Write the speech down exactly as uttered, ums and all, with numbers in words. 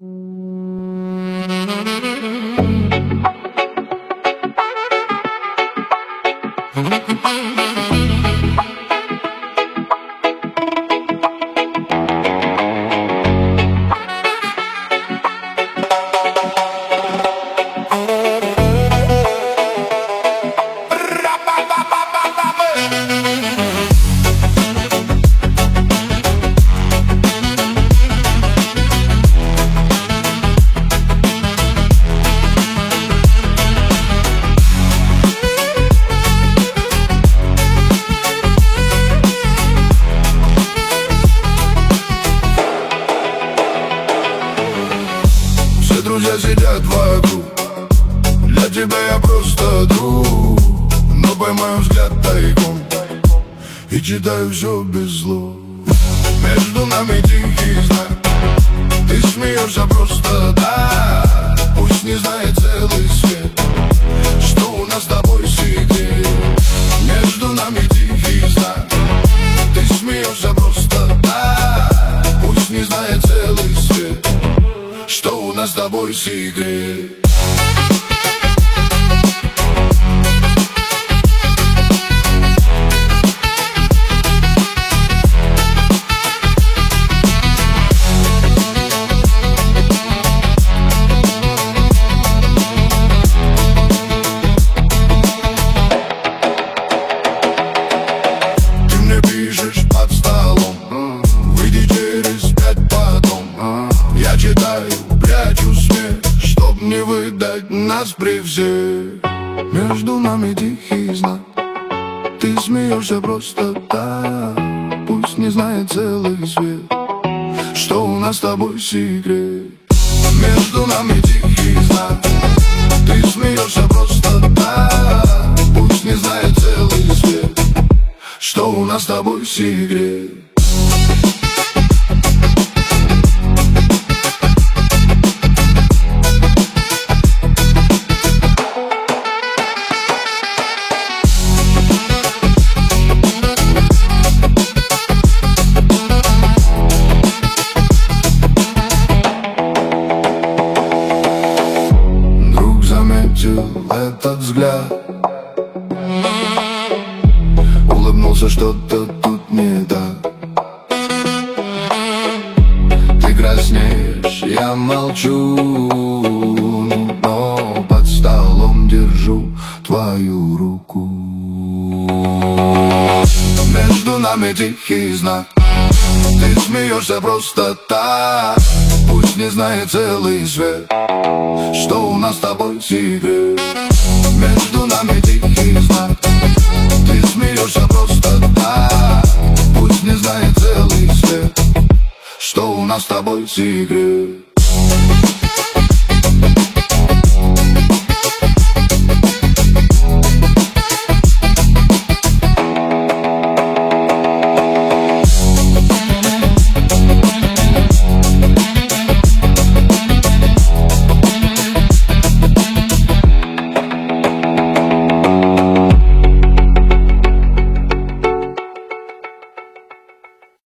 Друзья сидят вокруг, для тебя я просто друг. Но поймаю взгляд тайком и читаю все без слов. Между нами тихий знак, ты смеешься просто так. Пусть не знает целый свет, что у нас с тобой секрет. Между нами тихий знак, ты смеешься просто так. Пусть не знает целый свет, что у нас с тобой секрет. Ты мне пишешь под столом, выйди через пять потом. Я читаю, прячу смех, чтоб не выдать нас при всех. Между нами тихий знак, ты смеешься просто так. Пусть не знает целый свет, что у нас с тобой секрет. Между нами тихий знак, ты смеешься просто так. Пусть не знает целый свет, что у нас с тобой секрет. Этот взгляд, улыбнулся, что-то тут не так. Ты краснеешь, я молчу, но под столом держу твою руку. Между нами тихий знак, ты смеешься просто так. Пусть не знает целый свет, что у нас с тобой секрет. Между нами тихий знак, ты смеешься просто так. Пусть не знает целый свет, что у нас с тобой секрет.